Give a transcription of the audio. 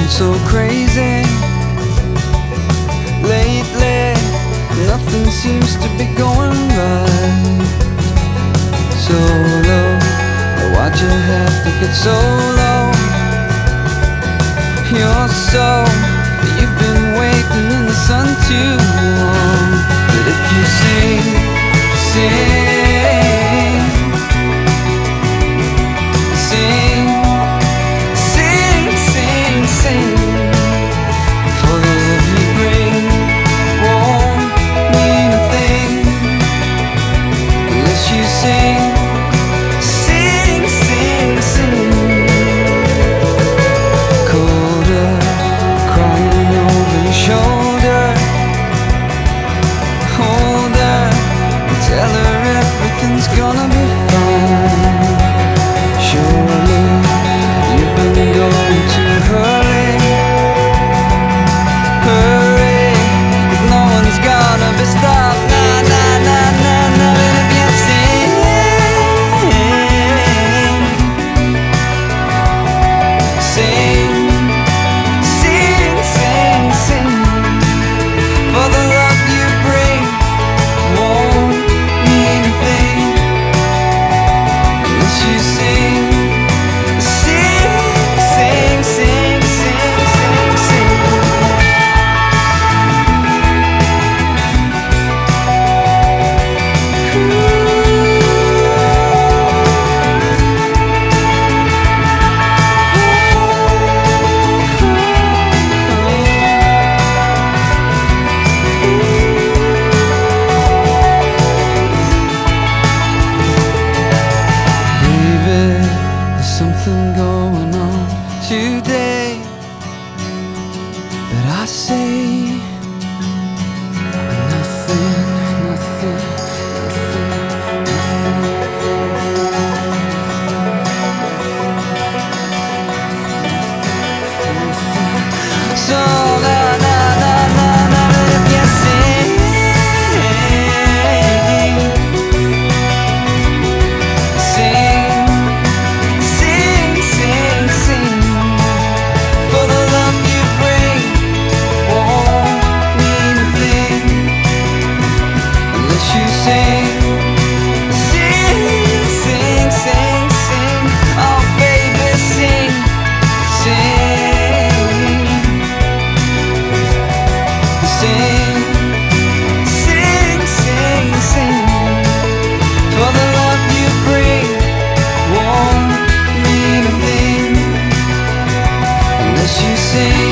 so crazy lately. Nothing seems to be going right. So low, why'd you have to get so low? You're so, you've been waiting in the sun too long. But if you sing, sing, sing, sing, sing, sing, for the love you bring won't mean a thing unless you sing, sing, sing, sing. Colder, crying over your shoulder, hold her and tell her everything's gonna be fine. Surely you've been going too early. Hurry, 'cause no one's gonna be stopped. Nah, nah, nah, nah, nah. And if you sing, sing, sing, sing, sing, for the love you bring won't mean a thing unless you sing, sing, sing, sing, sing, sing, sing. Baby, there's something going on today, but I say nothing, nothing, nothing. So na na na na na, if you sing, sing, sing, sing, sing, for the love you bring won't mean a thing unless you sing, sing, sing, sing, sing. Oh baby, sing, sing, sing, sing, sing, sing, for the love you bring won't mean a thing unless you sing.